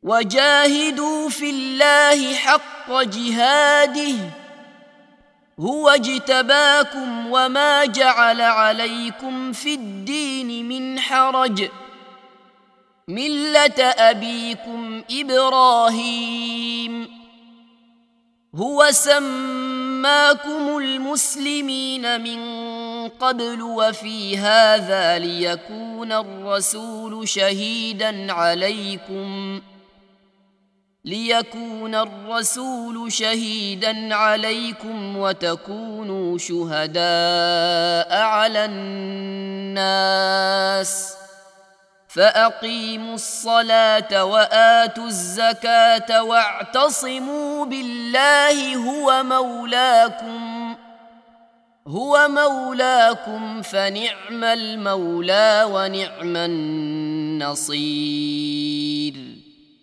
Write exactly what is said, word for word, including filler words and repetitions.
وجاهدوا في الله حق جهاده هو اجتباكم وما جعل عليكم في الدين من حرج ملة أبيكم إبراهيم هو سماكم المسلمين من قبل وفي هذا ليكون الرسول شهيدا عليكم ليكون الرسول شهيدا عليكم وتكونوا شهداء على الناس فأقيموا الصلاة وآتوا الزكاة واعتصموا بالله هو مولاكم هو مولاكم فنعم المولى ونعم النصير.